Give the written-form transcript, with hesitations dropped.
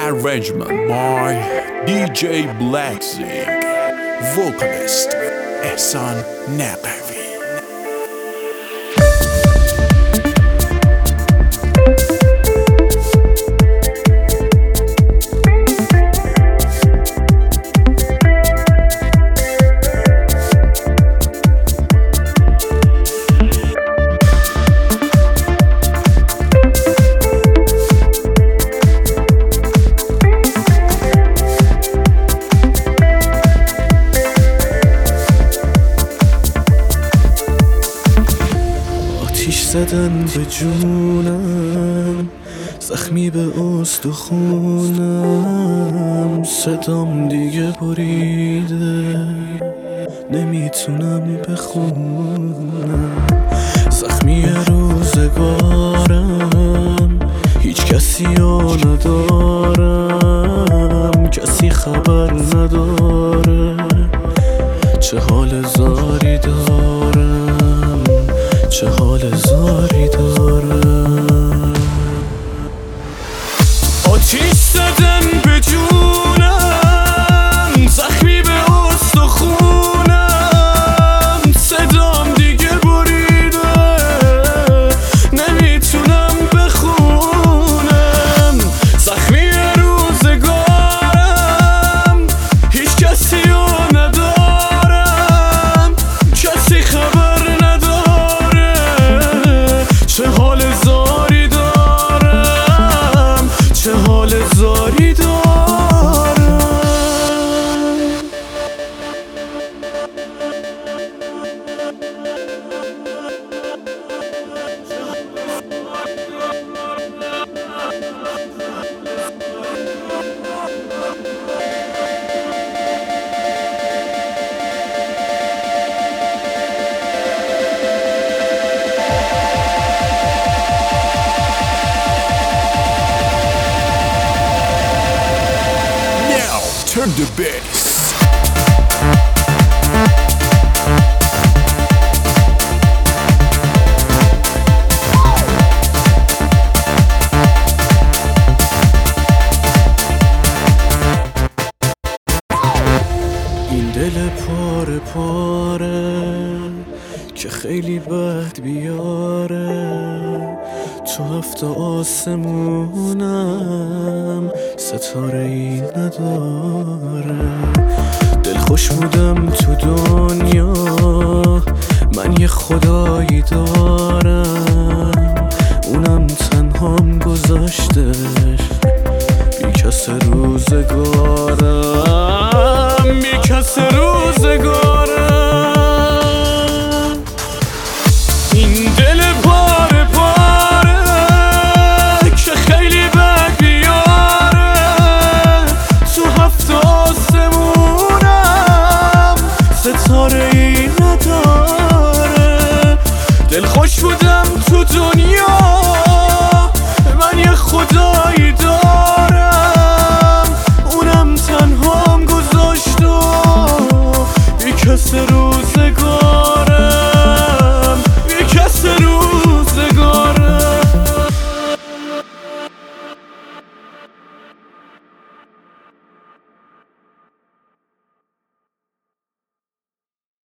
Arrangement by DJ Blackzing. Vocalist Ehsan Naqvi. زدن به جونم، زخمی به استخونم، صدام دیگه بریده، نمیتونم بخونم. زخمی روزگارم، هیچ کسی ها ندارم، کسی خبر نداره چه حال زاری دارم، چه حال زاری دارم. آتیش زدن به جونم، زخمی به استخونم، صدام دیگه بریده، نمیتونم بخونم. زخمی روزگارم، هیچ کسی رو ندارم، کسی خبر نداره چه حال زاری دارم، چه حال زاری دارم. Turn the bass. این دل پاره پاره که خیلی بد بیاره، تو هفت آسمونم ستاره ای نداره. دل خوش بودم تو دنیا، من یه خدایی دارم